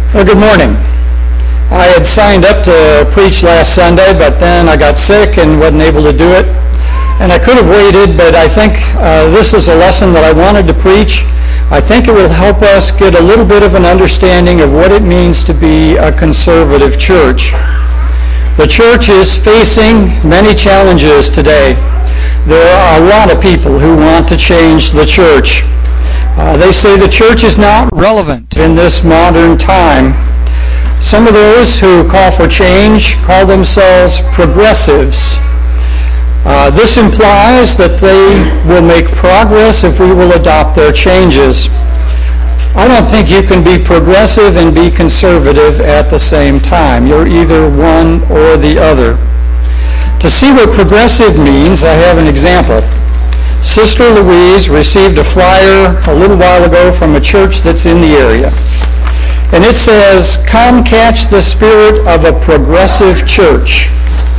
Well, good morning. I had signed up to preach last Sunday, but then I got sick and wasn't able to do it. And I could have waited, but I think this is a lesson that I wanted to preach. I think it will help us get a little bit of an understanding of what it means to be a conservative church. The church is facing many challenges today. There are a lot of people who want to change the church. They say the church is not relevant in this modern time. Some of those who call for change call themselves progressives. This implies that they will make progress if we will adopt their changes. I don't think you can be progressive and be conservative at the same time. You're either one or the other. To see what progressive means, I have an example. Sister Louise received a flyer a little while ago from a church that's in the area. And it says, "Come catch the spirit of a progressive church."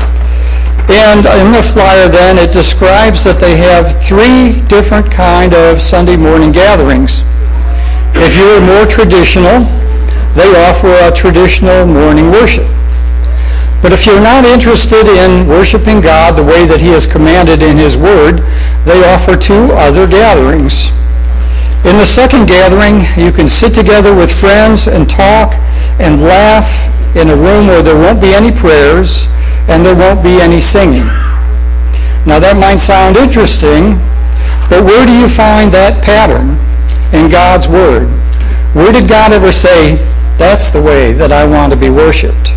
And in the flyer then, it describes that they have 3 different kind of Sunday morning gatherings. If you're more traditional, they offer a traditional morning worship. But if you're not interested in worshiping God the way that He has commanded in His Word, they offer 2 other gatherings. In the second gathering, you can sit together with friends and talk and laugh in a room where there won't be any prayers and there won't be any singing. Now that might sound interesting, but where do you find that pattern in God's Word? Where did God ever say, that's the way that I want to be worshiped?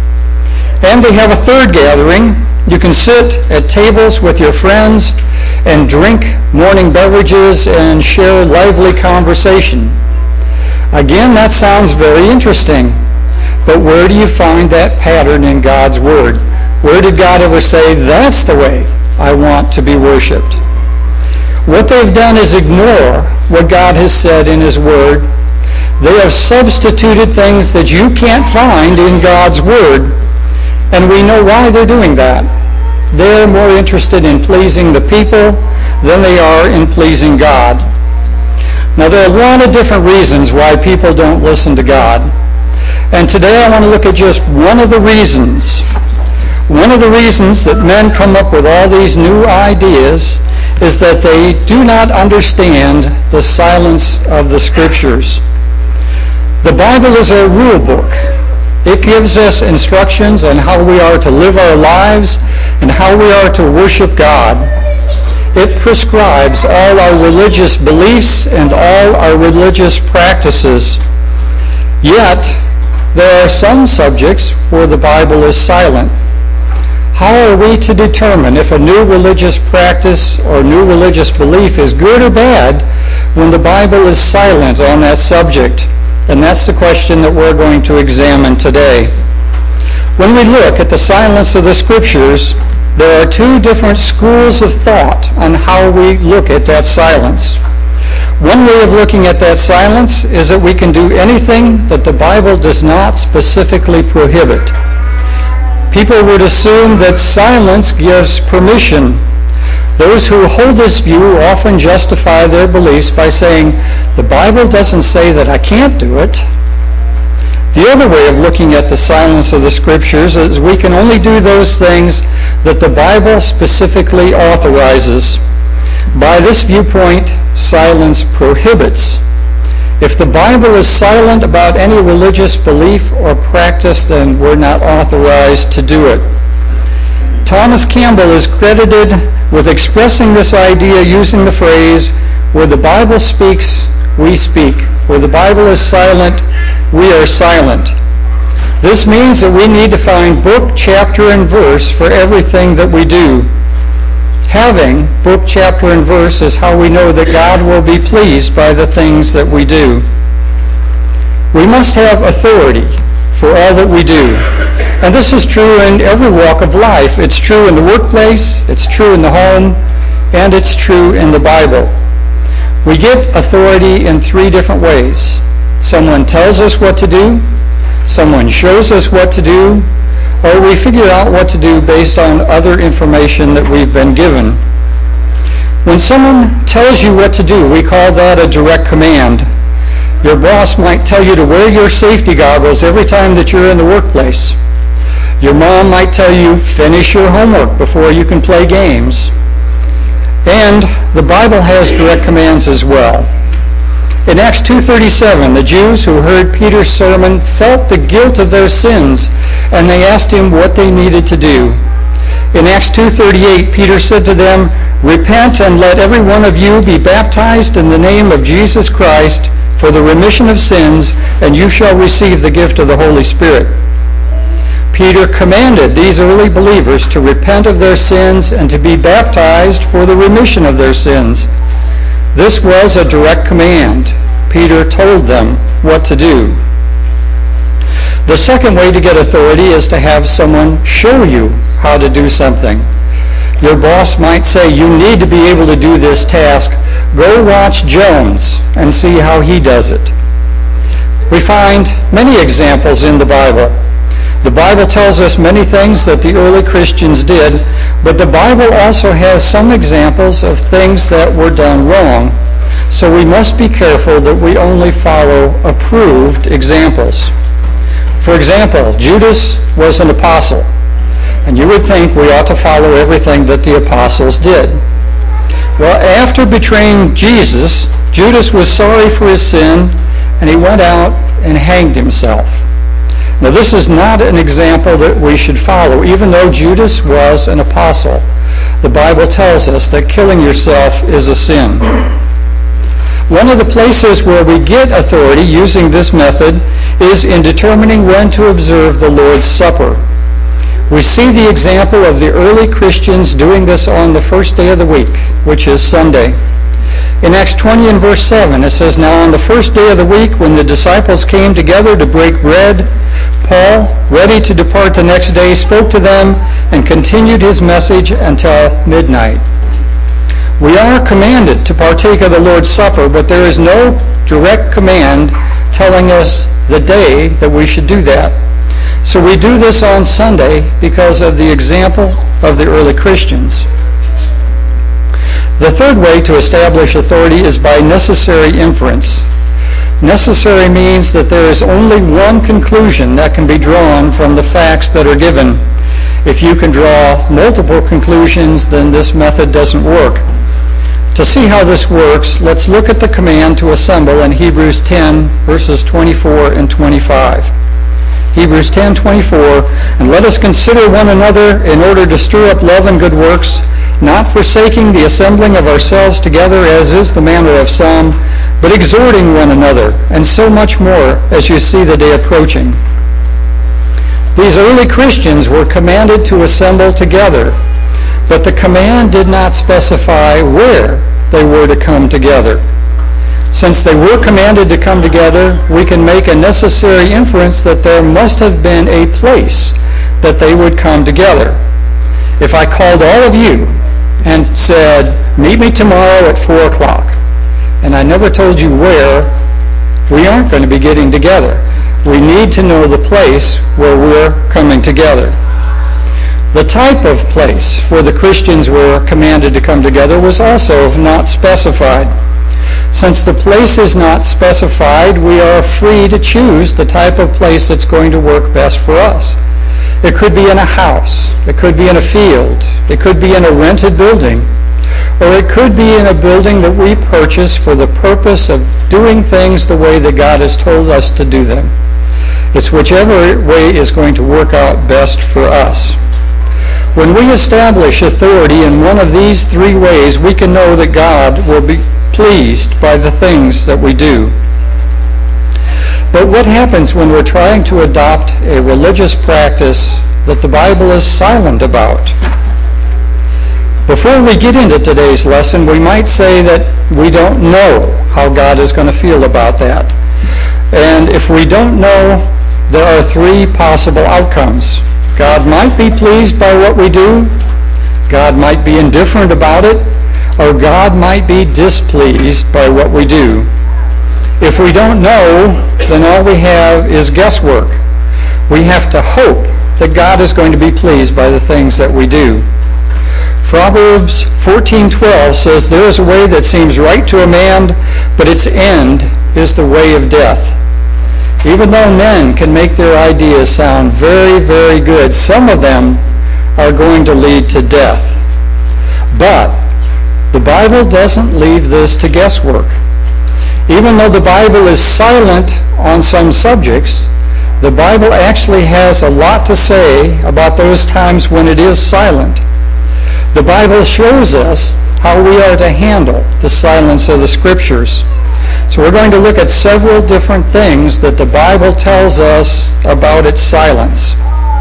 And they have a third gathering. You can sit at tables with your friends and drink morning beverages and share lively conversation. Again, that sounds very interesting. But where do you find that pattern in God's Word? Where did God ever say, that's the way I want to be worshiped? What they've done is ignore what God has said in His Word. They have substituted things that you can't find in God's Word. And we know why they're doing that. They're more interested in pleasing the people than they are in pleasing God. Now, there are a lot of different reasons why people don't listen to God. And today I want to look at just one of the reasons. One of the reasons that men come up with all these new ideas is that they do not understand the silence of the Scriptures. The Bible is a rule book. It gives us instructions on how we are to live our lives and how we are to worship God. It prescribes all our religious beliefs and all our religious practices. Yet, there are some subjects where the Bible is silent. How are we to determine if a new religious practice or new religious belief is good or bad when the Bible is silent on that subject? And that's the question that we're going to examine today. When we look at the silence of the Scriptures, there are 2 different schools of thought on how we look at that silence. One way of looking at that silence is that we can do anything that the Bible does not specifically prohibit. People would assume that silence gives permission. Those who hold this view often justify their beliefs by saying, the Bible doesn't say that I can't do it. The other way of looking at the silence of the Scriptures is we can only do those things that the Bible specifically authorizes. By this viewpoint, silence prohibits. If the Bible is silent about any religious belief or practice, then we're not authorized to do it. Thomas Campbell is credited with expressing this idea using the phrase, where the Bible speaks, we speak. Where the Bible is silent, we are silent. This means that we need to find book, chapter, and verse for everything that we do. Having book, chapter, and verse is how we know that God will be pleased by the things that we do. We must have authority for all that we do. And this is true in every walk of life. It's true in the workplace, it's true in the home, and it's true in the Bible. We get authority in 3 different ways. Someone tells us what to do, someone shows us what to do, or we figure out what to do based on other information that we've been given. When someone tells you what to do, we call that a direct command. Your boss might tell you to wear your safety goggles every time that you're in the workplace. Your mom might tell you, finish your homework before you can play games. And the Bible has direct commands as well. In Acts 2:37, the Jews who heard Peter's sermon felt the guilt of their sins, and they asked him what they needed to do. In Acts 2:38, Peter said to them, "Repent and let every one of you be baptized in the name of Jesus Christ for the remission of sins, and you shall receive the gift of the Holy Spirit." Peter commanded these early believers to repent of their sins and to be baptized for the remission of their sins. This was a direct command. Peter told them what to do. The second way to get authority is to have someone show you how to do something. Your boss might say, "You need to be able to do this task. Go watch Jones and see how he does it." We find many examples in the Bible. The Bible tells us many things that the early Christians did, but the Bible also has some examples of things that were done wrong. So we must be careful that we only follow approved examples. For example, Judas was an apostle, and you would think we ought to follow everything that the apostles did. Well, after betraying Jesus, Judas was sorry for his sin, and he went out and hanged himself. Now, this is not an example that we should follow, even though Judas was an apostle. The Bible tells us that killing yourself is a sin. One of the places where we get authority using this method is in determining when to observe the Lord's Supper. We see the example of the early Christians doing this on the first day of the week, which is Sunday. In Acts 20 and verse 7, it says, "Now on the first day of the week, when the disciples came together to break bread, Paul, ready to depart the next day, spoke to them and continued his message until midnight." We are commanded to partake of the Lord's Supper, but there is no direct command telling us the day that we should do that. So we do this on Sunday because of the example of the early Christians. The third way to establish authority is by necessary inference. Necessary means that there is only one conclusion that can be drawn from the facts that are given. If you can draw multiple conclusions, then this method doesn't work. To see how this works, let's look at the command to assemble in Hebrews 10, verses 24 and 25. Hebrews 10:24, "And let us consider one another in order to stir up love and good works, not forsaking the assembling of ourselves together, as is the manner of some, but exhorting one another, and so much more as you see the day approaching." These early Christians were commanded to assemble together, but the command did not specify where they were to come together. Since they were commanded to come together, we can make a necessary inference that there must have been a place that they would come together. If I called all of you and said, "Meet me tomorrow at 4 o'clock," and I never told you where, we aren't going to be getting together. We need to know the place where we're coming together. The type of place where the Christians were commanded to come together was also not specified. Since the place is not specified, we are free to choose the type of place that's going to work best for us. It could be in a house, it could be in a field, it could be in a rented building, or it could be in a building that we purchase for the purpose of doing things the way that God has told us to do them. It's whichever way is going to work out best for us. When we establish authority in one of these three ways, we can know that God will be pleased by the things that we do. But what happens when we're trying to adopt a religious practice that the Bible is silent about? Before we get into today's lesson, we might say that we don't know how God is going to feel about that. And if we don't know, there are three possible outcomes. God might be pleased by what we do, God might be indifferent about it, or God might be displeased by what we do. If we don't know, then all we have is guesswork. We have to hope that God is going to be pleased by the things that we do. Proverbs 14:12 says, "There is a way that seems right to a man, but its end is the way of death." Even though men can make their ideas sound very, very good, some of them are going to lead to death. But the Bible doesn't leave this to guesswork. Even though the Bible is silent on some subjects, the Bible actually has a lot to say about those times when it is silent. The Bible shows us how we are to handle the silence of the Scriptures. So we're going to look at several different things that the Bible tells us about its silence.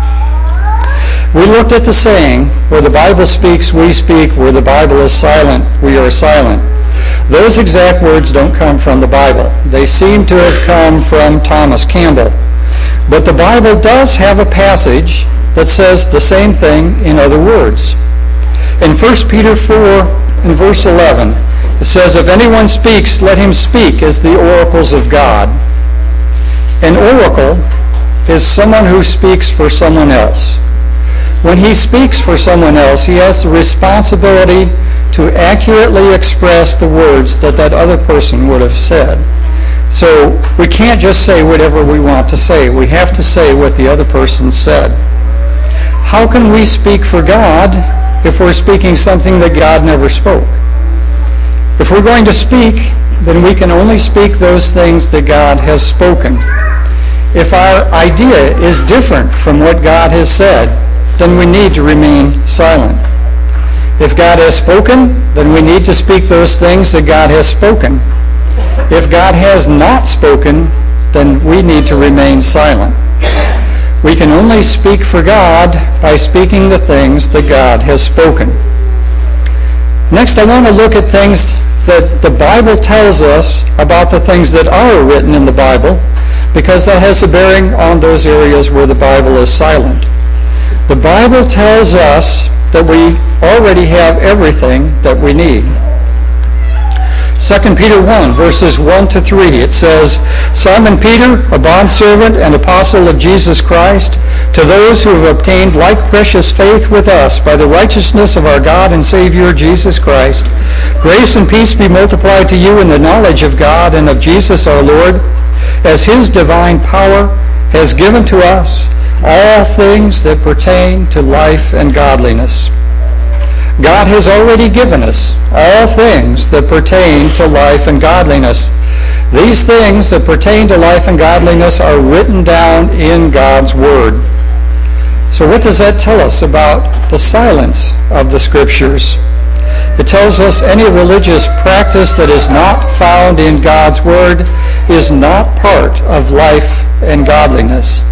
We looked at the saying, where the Bible speaks, we speak. Where the Bible is silent, we are silent. Those exact words don't come from the Bible. They seem to have come from Thomas Campbell. But the Bible does have a passage that says the same thing in other words. In 1 Peter 4 and verse 11, it says, "If anyone speaks, let him speak as the oracles of God." An oracle is someone who speaks for someone else. When he speaks for someone else, he has the responsibility to accurately express the words that that other person would have said. So we can't just say whatever we want to say. We have to say what the other person said. How can we speak for God if we're speaking something that God never spoke? If we're going to speak, then we can only speak those things that God has spoken. If our idea is different from what God has said, then we need to remain silent. If God has spoken, then we need to speak those things that God has spoken. If God has not spoken, then we need to remain silent. We can only speak for God by speaking the things that God has spoken. Next, I want to look at things that the Bible tells us about the things that are written in the Bible, because that has a bearing on those areas where the Bible is silent. The Bible tells us that we already have everything that we need. 2 Peter 1, verses 1 to 3, it says, "Simon Peter, a bondservant and apostle of Jesus Christ, to those who have obtained like precious faith with us by the righteousness of our God and Savior Jesus Christ, grace and peace be multiplied to you in the knowledge of God and of Jesus our Lord, as his divine power has given to us all things that pertain to life and godliness." God has already given us all things that pertain to life and godliness. These things that pertain to life and godliness are written down in God's Word. So what does that tell us about the silence of the Scriptures? It tells us any religious practice that is not found in God's Word is not part of life and godliness.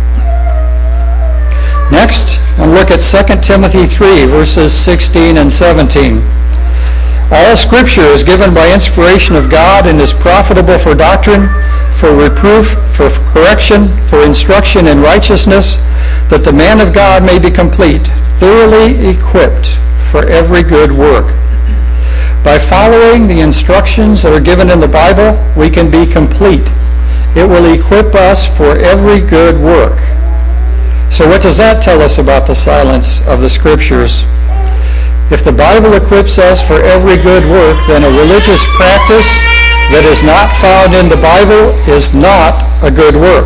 Next, we'll look at 2 Timothy 3, verses 16 and 17. "All Scripture is given by inspiration of God and is profitable for doctrine, for reproof, for correction, for instruction in righteousness, that the man of God may be complete, thoroughly equipped for every good work." By following the instructions that are given in the Bible, we can be complete. It will equip us for every good work. So what does that tell us about the silence of the Scriptures? If the Bible equips us for every good work, then a religious practice that is not found in the Bible is not a good work.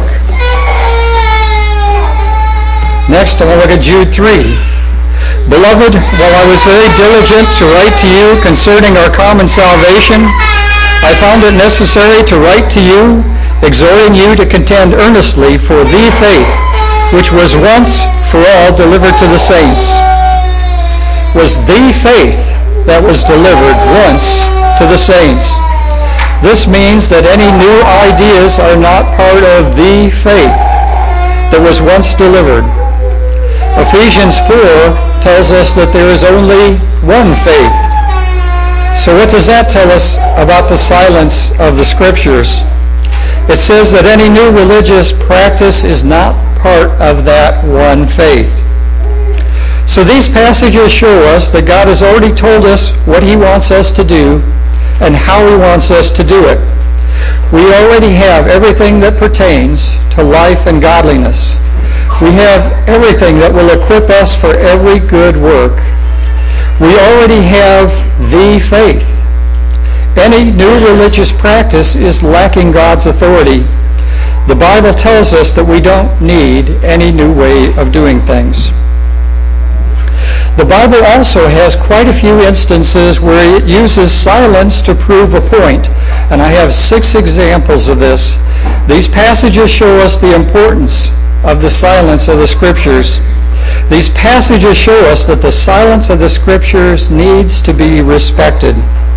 Next, I want to look at Jude 3. "Beloved, while I was very diligent to write to you concerning our common salvation, I found it necessary to write to you, exhorting you to contend earnestly for the faith which was once for all delivered to the saints." Was the faith that was delivered once to the saints. This means that any new ideas are not part of the faith that was once delivered. Ephesians 4 tells us that there is only one faith. So what does that tell us about the silence of the Scriptures? It says that any new religious practice is not part of that one faith. So these passages show us that God has already told us what he wants us to do and how he wants us to do it. We already have everything that pertains to life and godliness. We have everything that will equip us for every good work. We already have the faith. Any new religious practice is lacking God's authority. The Bible tells us that we don't need any new way of doing things. The Bible also has quite a few instances where it uses silence to prove a point, and I have 6 examples of this. These passages show us the importance of the silence of the Scriptures. These passages show us that the silence of the Scriptures needs to be respected.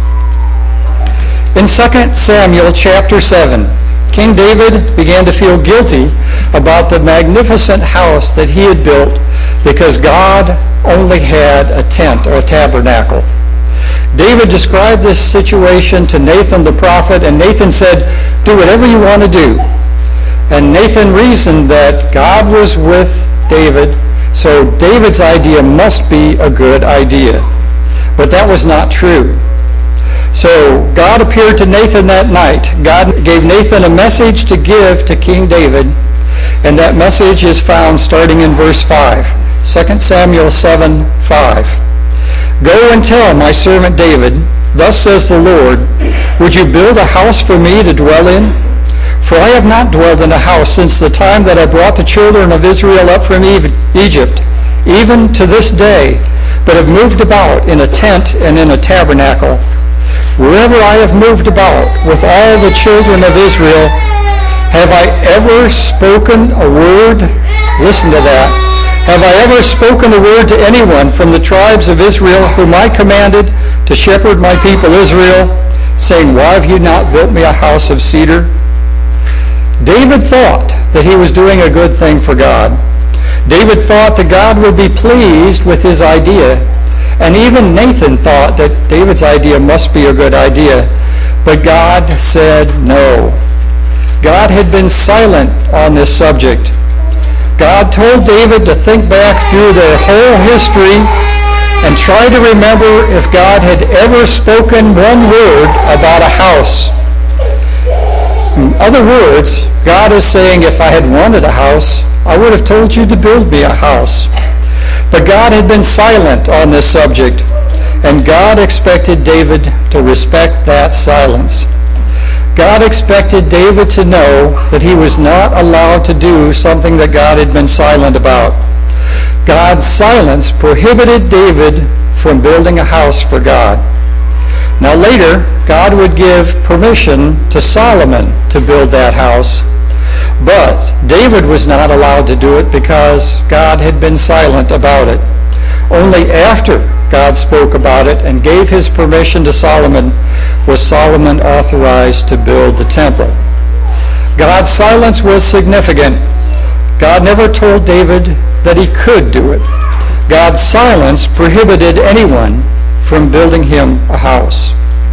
In 2 Samuel chapter 7, King David began to feel guilty about the magnificent house that he had built because God only had a tent or a tabernacle. David described this situation to Nathan the prophet, and Nathan said, "Do whatever you want to do." And Nathan reasoned that God was with David, so David's idea must be a good idea. But that was not true. So God appeared to Nathan that night. God gave Nathan a message to give to King David, and that message is found starting in verse 5. 2 Samuel 7:5. "Go and tell my servant David, thus says the Lord, would you build a house for me to dwell in? For I have not dwelled in a house since the time that I brought the children of Israel up from Egypt, even to this day, but have moved about in a tent and in a tabernacle. Wherever I have moved about with all the children of Israel, have I ever spoken a word?" Listen to that. "Have I ever spoken a word to anyone from the tribes of Israel whom I commanded to shepherd my people Israel, saying, why have you not built me a house of cedar?" David thought that he was doing a good thing for God. David thought that God would be pleased with his idea. And even Nathan thought that David's idea must be a good idea. But God said no. God had been silent on this subject. God told David to think back through their whole history and try to remember if God had ever spoken one word about a house. In other words, God is saying, if I had wanted a house, I would have told you to build me a house. But God had been silent on this subject, and God expected David to respect that silence. God expected David to know that he was not allowed to do something that God had been silent about. God's silence prohibited David from building a house for God. Now later, God would give permission to Solomon to build that house. But David was not allowed to do it because God had been silent about it. Only after God spoke about it and gave his permission to Solomon was Solomon authorized to build the temple. God's silence was significant. God never told David that he could do it. God's silence prohibited anyone from building him a house.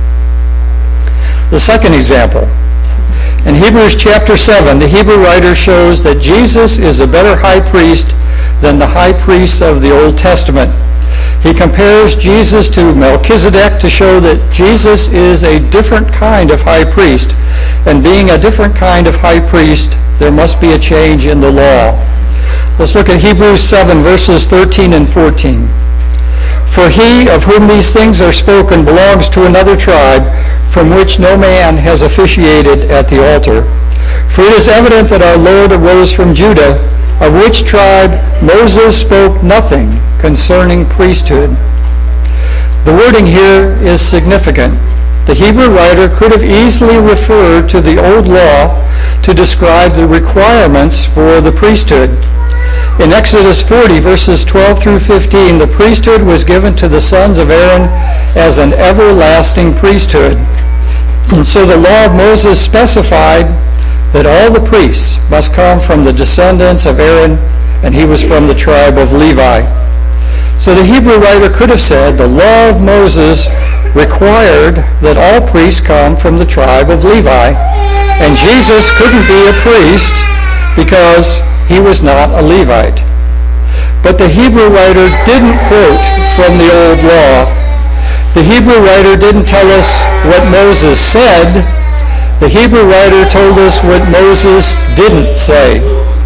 The second example. In Hebrews chapter 7, the Hebrew writer shows that Jesus is a better high priest than the high priests of the Old Testament. He compares Jesus to Melchizedek to show that Jesus is a different kind of high priest. And being a different kind of high priest, there must be a change in the law. Let's look at Hebrews 7, verses 13 and 14. "For he of whom these things are spoken belongs to another tribe, from which no man has officiated at the altar. For it is evident that our Lord arose from Judah, of which tribe Moses spoke nothing concerning priesthood." The wording here is significant. The Hebrew writer could have easily referred to the old law to describe the requirements for the priesthood. In Exodus 40, verses 12 through 15, the priesthood was given to the sons of Aaron as an everlasting priesthood. And so the law of Moses specified that all the priests must come from the descendants of Aaron, and he was from the tribe of Levi. So the Hebrew writer could have said the law of Moses required that all priests come from the tribe of Levi, and Jesus couldn't be a priest because he was not a Levite. But the Hebrew writer didn't quote from the old law. The Hebrew writer didn't tell us what Moses said. The Hebrew writer told us what Moses didn't say.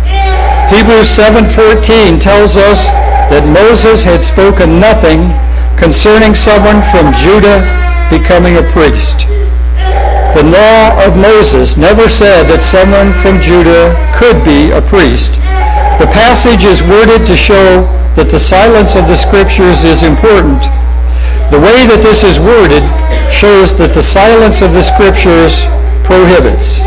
Hebrews 7:14 tells us that Moses had spoken nothing concerning someone from Judah becoming a priest. The law of Moses never said that someone from Judah could be a priest. The passage is worded to show that the silence of the Scriptures is important. The way that this is worded shows that the silence of the Scriptures prohibits.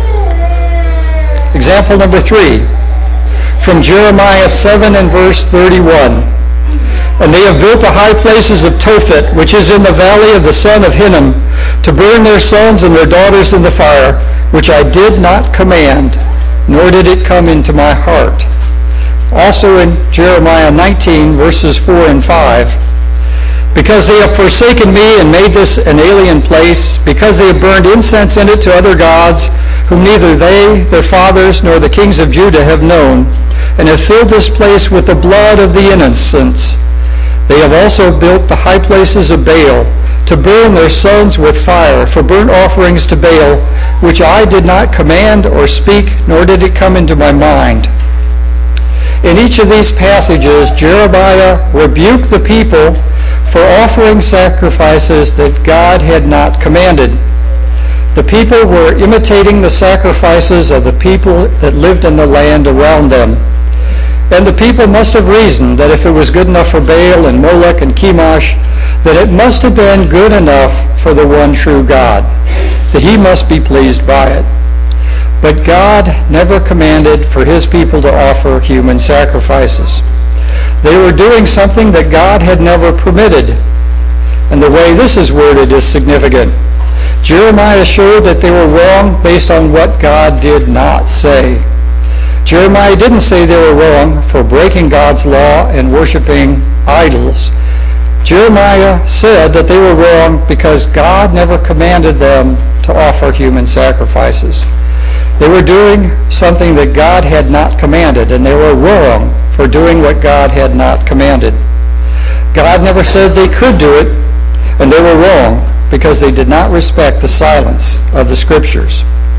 Example number 3, from Jeremiah 7 and verse 31. And they have built the high places of Tophet, which is in the valley of the son of Hinnom, to burn their sons and their daughters in the fire, which I did not command, nor did it come into my heart. Also in Jeremiah 19, verses 4 and 5. Because they have forsaken me and made this an alien place, because they have burned incense in it to other gods, whom neither they, their fathers, nor the kings of Judah have known, and have filled this place with the blood of the innocents. They have also built the high places of Baal, to burn their sons with fire, for burnt offerings to Baal, which I did not command or speak, nor did it come into my mind. In each of these passages, Jeremiah rebuked the people for offering sacrifices that God had not commanded. The people were imitating the sacrifices of the people that lived in the land around them. And the people must have reasoned that if it was good enough for Baal and Molech and Chemosh, that it must have been good enough for the one true God, that he must be pleased by it. But God never commanded for his people to offer human sacrifices. They were doing something that God had never permitted. And the way this is worded is significant. Jeremiah showed that they were wrong based on what God did not say. Jeremiah didn't say they were wrong for breaking God's law and worshiping idols. Jeremiah said that they were wrong because God never commanded them to offer human sacrifices. They were doing something that God had not commanded, and they were wrong for doing what God had not commanded. God never said they could do it, and they were wrong because they did not respect the silence of the Scriptures.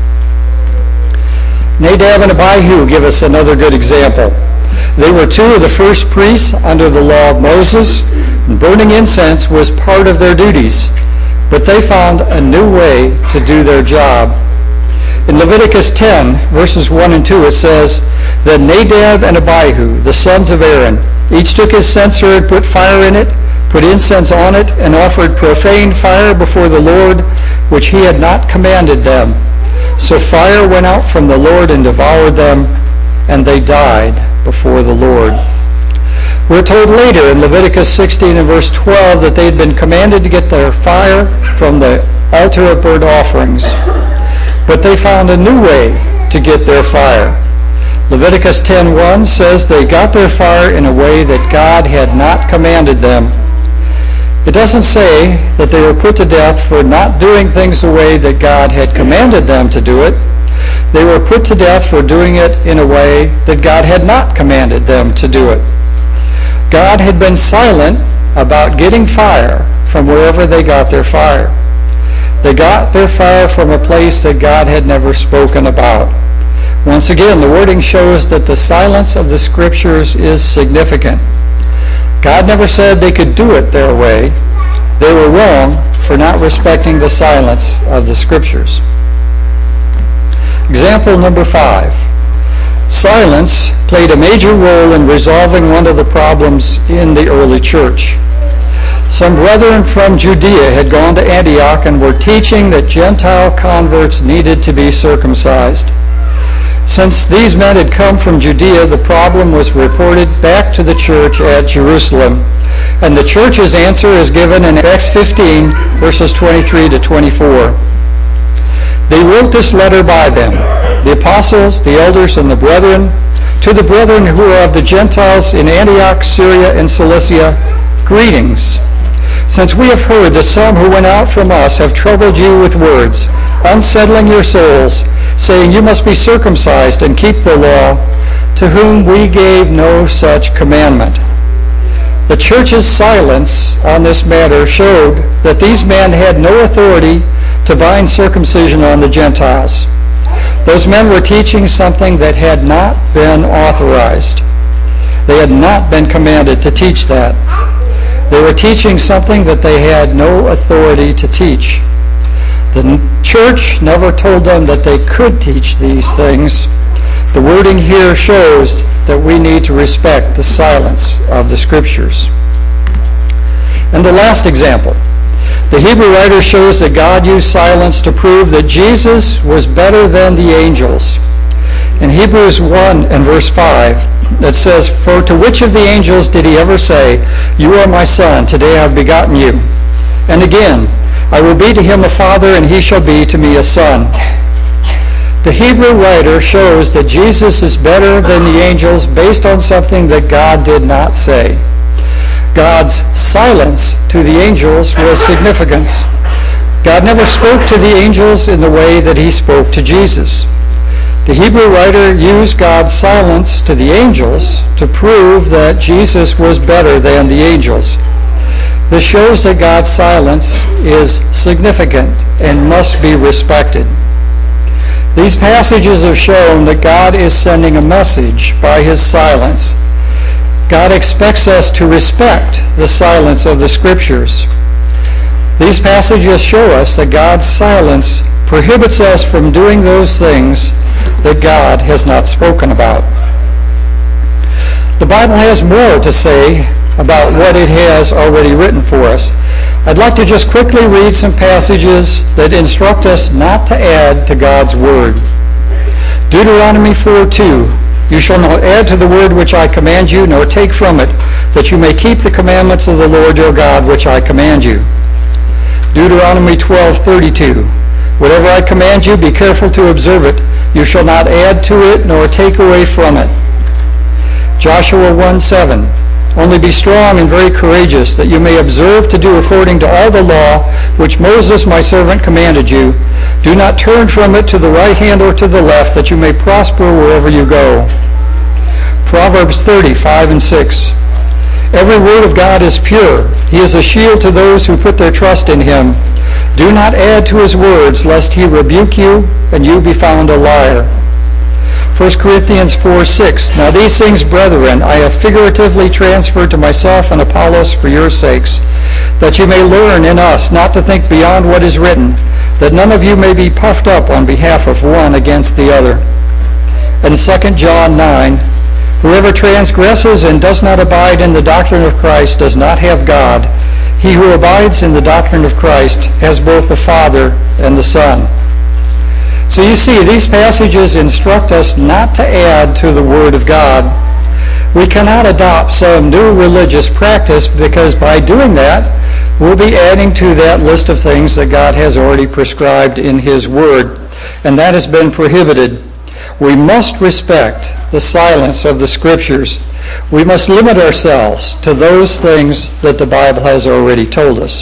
Nadab and Abihu give us another good example. They were two of the first priests under the law of Moses, and burning incense was part of their duties, but they found a new way to do their job. In Leviticus 10, verses 1 and 2, it says, that Nadab and Abihu, the sons of Aaron, each took his censer and put fire in it, put incense on it, and offered profane fire before the Lord, which he had not commanded them. So fire went out from the Lord and devoured them, and they died before the Lord. We're told later in Leviticus 16 and verse 12 that they had been commanded to get their fire from the altar of burnt offerings, but they found a new way to get their fire. Leviticus 10:1 says they got their fire in a way that God had not commanded them. It doesn't say that they were put to death for not doing things the way that God had commanded them to do it. They were put to death for doing it in a way that God had not commanded them to do it. God had been silent about getting fire from wherever they got their fire. They got their fire from a place that God had never spoken about. Once again, the wording shows that the silence of the Scriptures is significant. God never said they could do it their way. They were wrong for not respecting the silence of the Scriptures. Example number 5. Silence played a major role in resolving one of the problems in the early church. Some brethren from Judea had gone to Antioch and were teaching that Gentile converts needed to be circumcised. Since these men had come from Judea, the problem was reported back to the church at Jerusalem. And the church's answer is given in Acts 15, verses 23 to 24. They wrote this letter by them, the apostles, the elders, and the brethren, to the brethren who are of the Gentiles in Antioch, Syria, and Cilicia, greetings. Since we have heard that some who went out from us have troubled you with words, unsettling your souls, saying you must be circumcised and keep the law, to whom we gave no such commandment. The church's silence on this matter showed that these men had no authority to bind circumcision on the Gentiles. Those men were teaching something that had not been authorized. They had not been commanded to teach that. They were teaching something that they had no authority to teach. The church never told them that they could teach these things. The wording here shows that we need to respect the silence of the Scriptures. And the last example, the Hebrew writer shows that God used silence to prove that Jesus was better than the angels. In Hebrews 1 and verse 5, it says, "For to which of the angels did he ever say, 'You are my son, today I have begotten you'? And again, 'I will be to him a father, and he shall be to me a son.'" The Hebrew writer shows that Jesus is better than the angels based on something that God did not say. God's silence to the angels was significance. God never spoke to the angels in the way that he spoke to Jesus. The Hebrew writer used God's silence to the angels to prove that Jesus was better than the angels. This shows that God's silence is significant and must be respected. These passages have shown that God is sending a message by his silence. God expects us to respect the silence of the Scriptures. These passages show us that God's silence prohibits us from doing those things that God has not spoken about. The Bible has more to say about what it has already written for us. I'd like to just quickly read some passages that instruct us not to add to God's word. Deuteronomy 4:2, "You shall not add to the word which I command you, nor take from it, that you may keep the commandments of the Lord your God which I command you." Deuteronomy 12:32, "Whatever I command you, be careful to observe it. You shall not add to it, nor take away from it." Joshua 1:7, "Only be strong and very courageous, that you may observe to do according to all the law which Moses my servant commanded you. Do not turn from it to the right hand or to the left, that you may prosper wherever you go." Proverbs 30:5 and 6, "Every word of God is pure. He is a shield to those who put their trust in him. Do not add to his words, lest he rebuke you, and you be found a liar." 1 Corinthians 4:6, "Now these things, brethren, I have figuratively transferred to myself and Apollos for your sakes, that you may learn in us not to think beyond what is written, that none of you may be puffed up on behalf of one against the other." And 2 John 9, "Whoever transgresses and does not abide in the doctrine of Christ does not have God. He who abides in the doctrine of Christ has both the Father and the Son." So you see, these passages instruct us not to add to the Word of God. We cannot adopt some new religious practice, because by doing that, we'll be adding to that list of things that God has already prescribed in his Word, and that has been prohibited. We must respect the silence of the Scriptures. We must limit ourselves to those things that the Bible has already told us.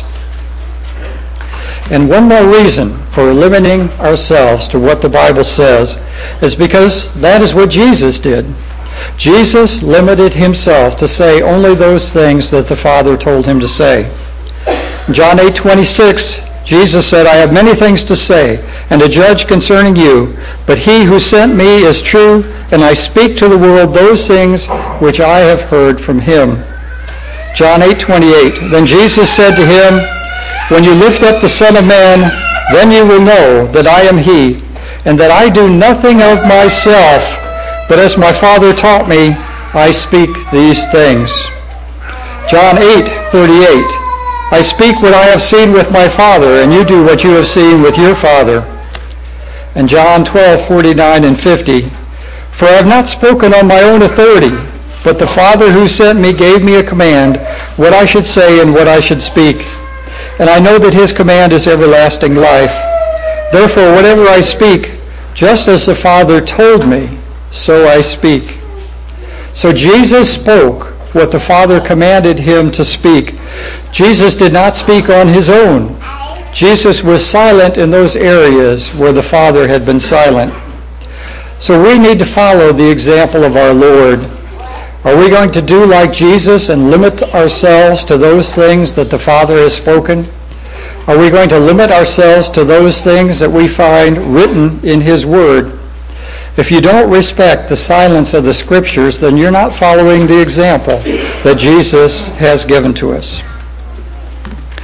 And one more reason for limiting ourselves to what the Bible says is because that is what Jesus did. Jesus limited himself to say only those things that the Father told him to say. In John 8:26, Jesus said, "I have many things to say and to judge concerning you, but he who sent me is true, and I speak to the world those things which I have heard from him." John 8:28, "Then Jesus said to him, When you lift up the Son of Man, then you will know that I am he, and that I do nothing of myself, but as my Father taught me, I speak these things." John 8:38, "I speak what I have seen with my Father, and you do what you have seen with your father." And John 12:49 and 50, "For I have not spoken on my own authority, but the Father who sent me gave me a command, what I should say and what I should speak. And I know that his command is everlasting life. Therefore, whatever I speak, just as the Father told me, so I speak." So Jesus spoke what the Father commanded him to speak. Jesus did not speak on his own. Jesus was silent in those areas where the Father had been silent. So we need to follow the example of our Lord. Are we going to do like Jesus and limit ourselves to those things that the Father has spoken? Are we going to limit ourselves to those things that we find written in his Word? If you don't respect the silence of the Scriptures, then you're not following the example that Jesus has given to us.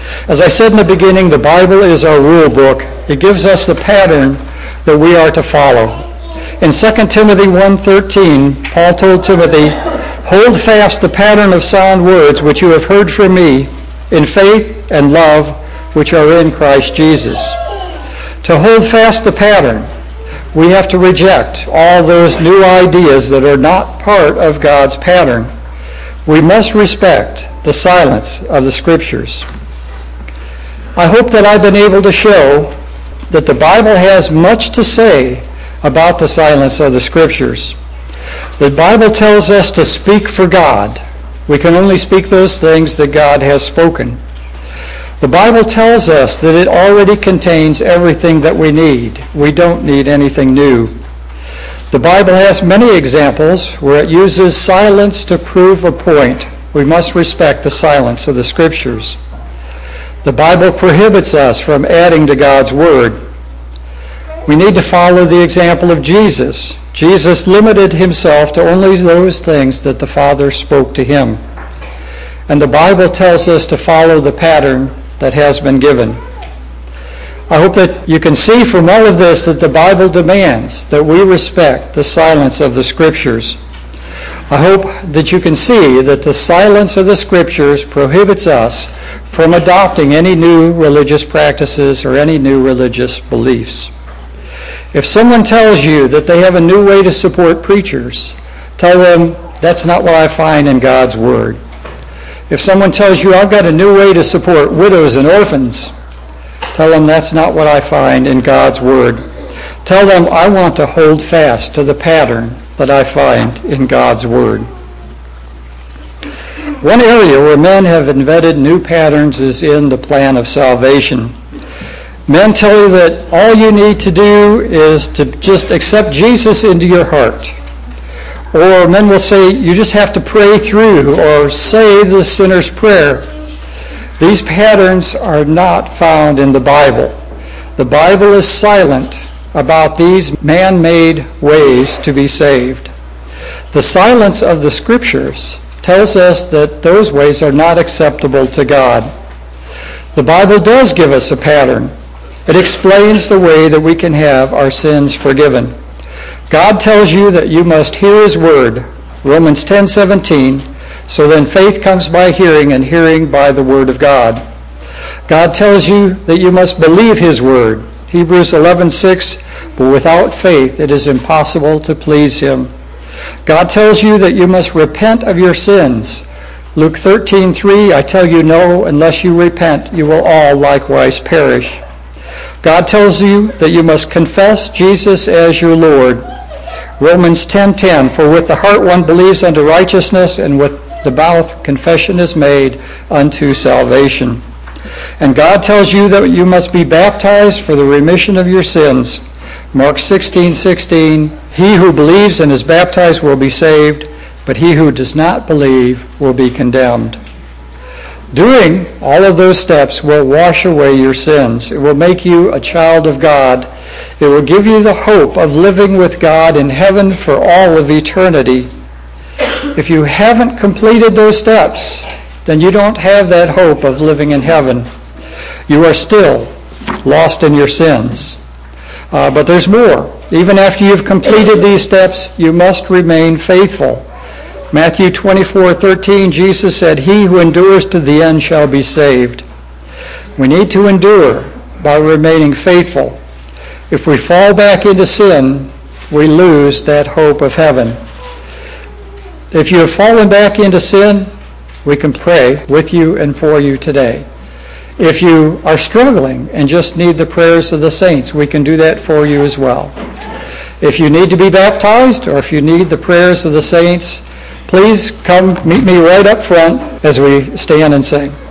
As I said in the beginning, the Bible is our rule book. It gives us the pattern that we are to follow. In 2 Timothy 1:13, Paul told Timothy, "Hold fast the pattern of sound words which you have heard from me in faith and love which are in Christ Jesus." To hold fast the pattern, we have to reject all those new ideas that are not part of God's pattern. We must respect the silence of the Scriptures. I hope that I've been able to show that the Bible has much to say about the silence of the Scriptures. The Bible tells us to speak for God. We can only speak those things that God has spoken. The Bible tells us that it already contains everything that we need. We don't need anything new. The Bible has many examples where it uses silence to prove a point. We must respect the silence of the Scriptures. The Bible prohibits us from adding to God's Word. We need to follow the example of Jesus. Jesus limited himself to only those things that the Father spoke to him. And the Bible tells us to follow the pattern that has been given. I hope that you can see from all of this that the Bible demands that we respect the silence of the Scriptures. I hope that you can see that the silence of the Scriptures prohibits us from adopting any new religious practices or any new religious beliefs. If someone tells you that they have a new way to support preachers, tell them that's not what I find in God's Word. If someone tells you I've got a new way to support widows and orphans, tell them that's not what I find in God's Word. Tell them I want to hold fast to the pattern that I find in God's Word. One area where men have invented new patterns is in the plan of salvation. Men tell you that all you need to do is to just accept Jesus into your heart. Or men will say you just have to pray through or say the sinner's prayer. These patterns are not found in the Bible. The Bible is silent about these man-made ways to be saved. The silence of the Scriptures tells us that those ways are not acceptable to God. The Bible does give us a pattern. It explains the way that we can have our sins forgiven. God tells you that you must hear His Word, Romans 10:17, so then faith comes by hearing, and hearing by the Word of God. God tells you that you must believe His Word, Hebrews 11:6, but without faith it is impossible to please Him. God tells you that you must repent of your sins. Luke 13:3, I tell you no, unless you repent, you will all likewise perish. God tells you that you must confess Jesus as your Lord. Romans 10:10, for with the heart one believes unto righteousness, and with the mouth confession is made unto salvation. And God tells you that you must be baptized for the remission of your sins. Mark 16:16, he who believes and is baptized will be saved, but he who does not believe will be condemned. Doing all of those steps will wash away your sins. It will make you a child of God. It will give you the hope of living with God in heaven for all of eternity. If you haven't completed those steps, then you don't have that hope of living in heaven. You are still lost in your sins. But there's more. Even after you've completed these steps, you must remain faithful. Matthew 24:13, Jesus said, he who endures to the end shall be saved. We need to endure by remaining faithful. If we fall back into sin, we lose that hope of heaven. If you have fallen back into sin, we can pray with you and for you today. If you are struggling and just need the prayers of the saints, we can do that for you as well. If you need to be baptized, or if you need the prayers of the saints, please come meet me right up front as we stand and sing.